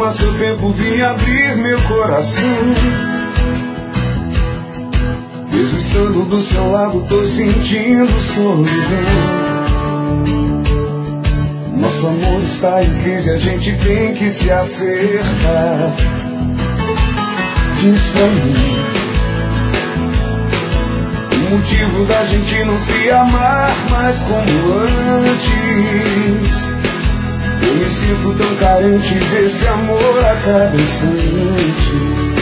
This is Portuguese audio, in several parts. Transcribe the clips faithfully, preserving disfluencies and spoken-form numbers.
tomar seu tempo, vim abrir meu coração. Mesmo estando do seu lado, tô sentindo solidão. Nosso amor está em crise, a gente tem que se acertar. Diz pra mim o motivo da gente não se amar mais como antes. Eu me sinto tão carente desse amor a cada instante.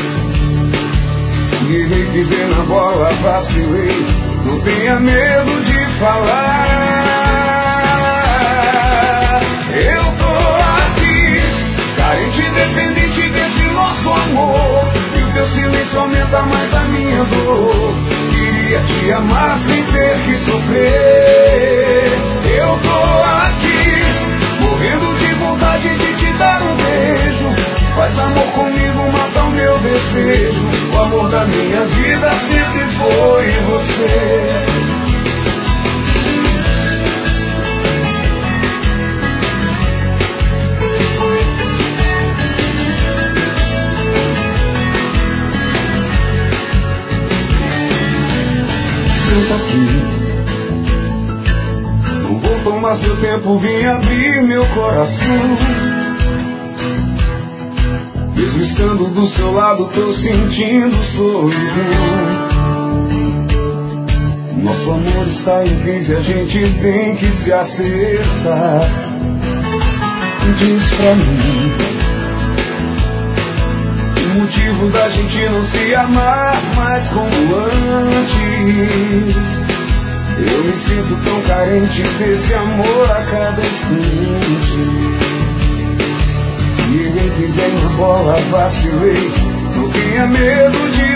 Se errei, pisei na bola, vacilei, não tenha medo de falar. Eu tô aqui, carente, dependente desse nosso amor. E o teu silêncio aumenta mais a minha dor. Queria te amar sem ter que sofrer. Eu tô aqui, morrendo de vontade de te dar um beijo. Faz amor comigo, mata o meu desejo. O amor da minha vida sempre foi você. Senta aqui, não vou tomar seu tempo, vim abrir meu coração. Mesmo estando do seu lado, tô sentindo solidão. Nosso amor está em crise, a gente tem que se acertar. Diz pra mim o motivo da gente não se amar mais como antes. Eu me sinto tão carente desse amor a cada instante. Se errei, pisei na bola, vacilei, não tenha medo de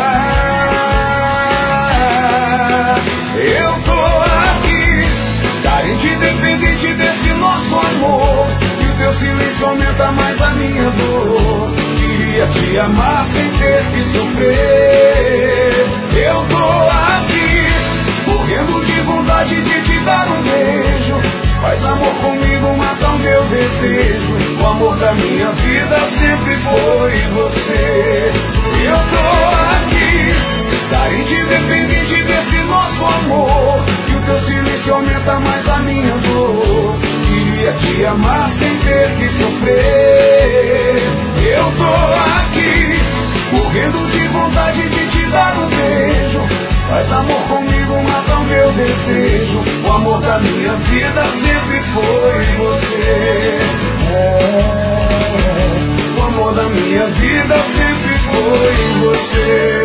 falar. Eu tô aqui, carente, dependente desse nosso amor. E o teu silêncio aumenta mais a minha dor. Queria te amar sem ter que sofrer. Eu tô aqui, morrendo de vontade de te dar um beijo. Faz amor comigo, mata o meu desejo. O amor da minha vida sempre foi você. Eu tô aqui, carente, dependente desse nosso amor. E o teu silêncio aumenta mais a minha dor. Queria te amar sem ter que sofrer. Eu tô aqui, morrendo de vontade de te dar um beijo. Faz amor comigo, mata o meu desejo. O amor da minha vida sempre foi você. É, o amor da minha vida sempre foi você.